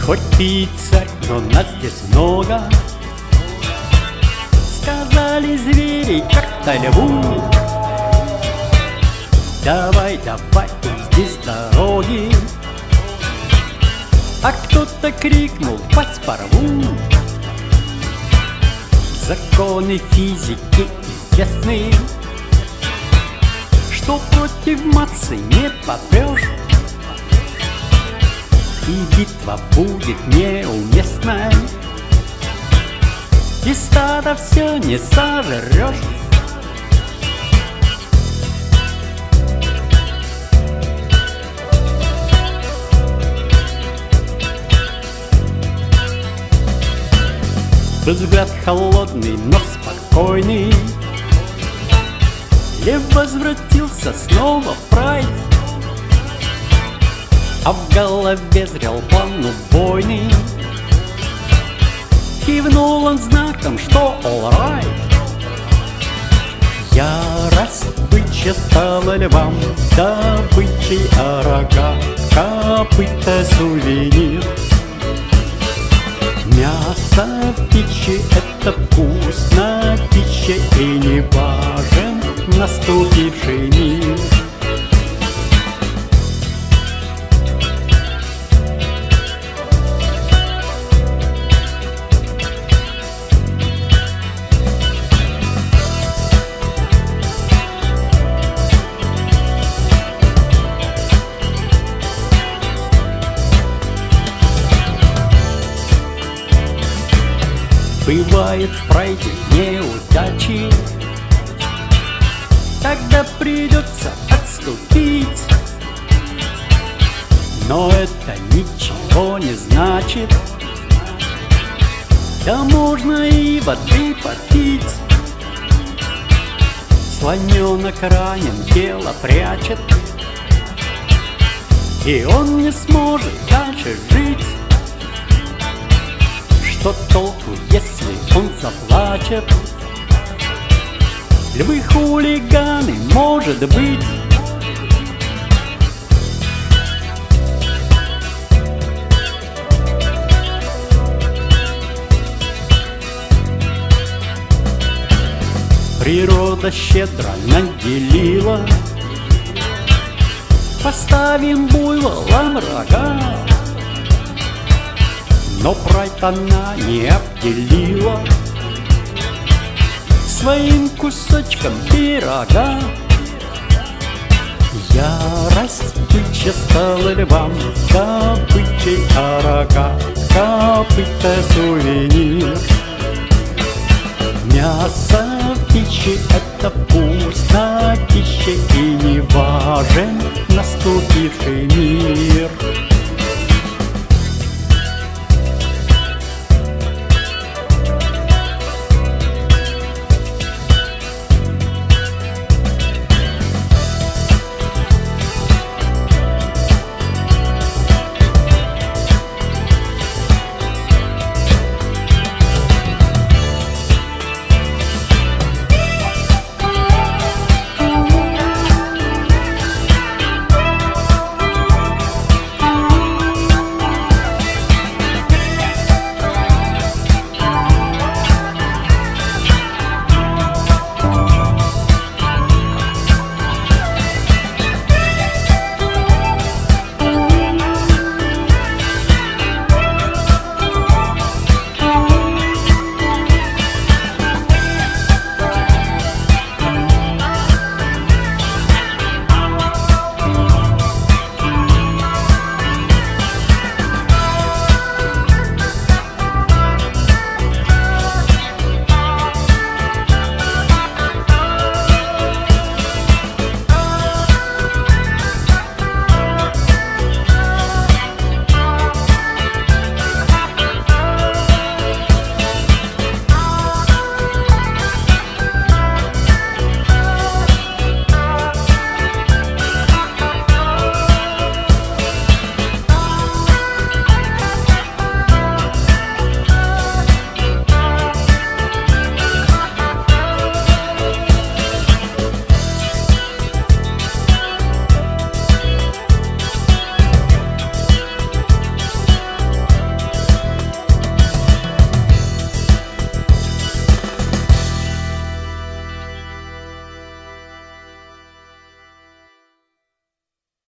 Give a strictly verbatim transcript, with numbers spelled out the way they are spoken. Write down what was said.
Хоть ты и царь, но нас здесь много. Сказали звери как-то льву: давай, давай, здесь дороги. А кто-то крикнул: пасть порву. Законы физики известны, что против массы не попрешь, и битва будет неуместной, и стадо все не сожрешь. Взгляд холодный, но спокойный. Лев возвратился снова в рай, а в голове зрел план убойный. Кивнул он знаком, что all right. Ярость бычья стала львам добычей, а рога копыта сувенир. Мясо в печи — это вкусно в печи, и не важен наступивший мир. Бывает в прайде неудачи, тогда придется отступить. Но это ничего не значит, да можно и воды попить. Слоненок ранен, тело прячет, и он не сможет дальше жить. Что толку, если он заплачет? Львы-хулиганы, может быть. Природа щедро наделила, поставим буйволам рога. Но прайд она не обделила своим кусочком пирога. Ярость бычья стала львам добычей, а рога копыта сувенир. Мясо в печи — это вкусно в пище, и не важен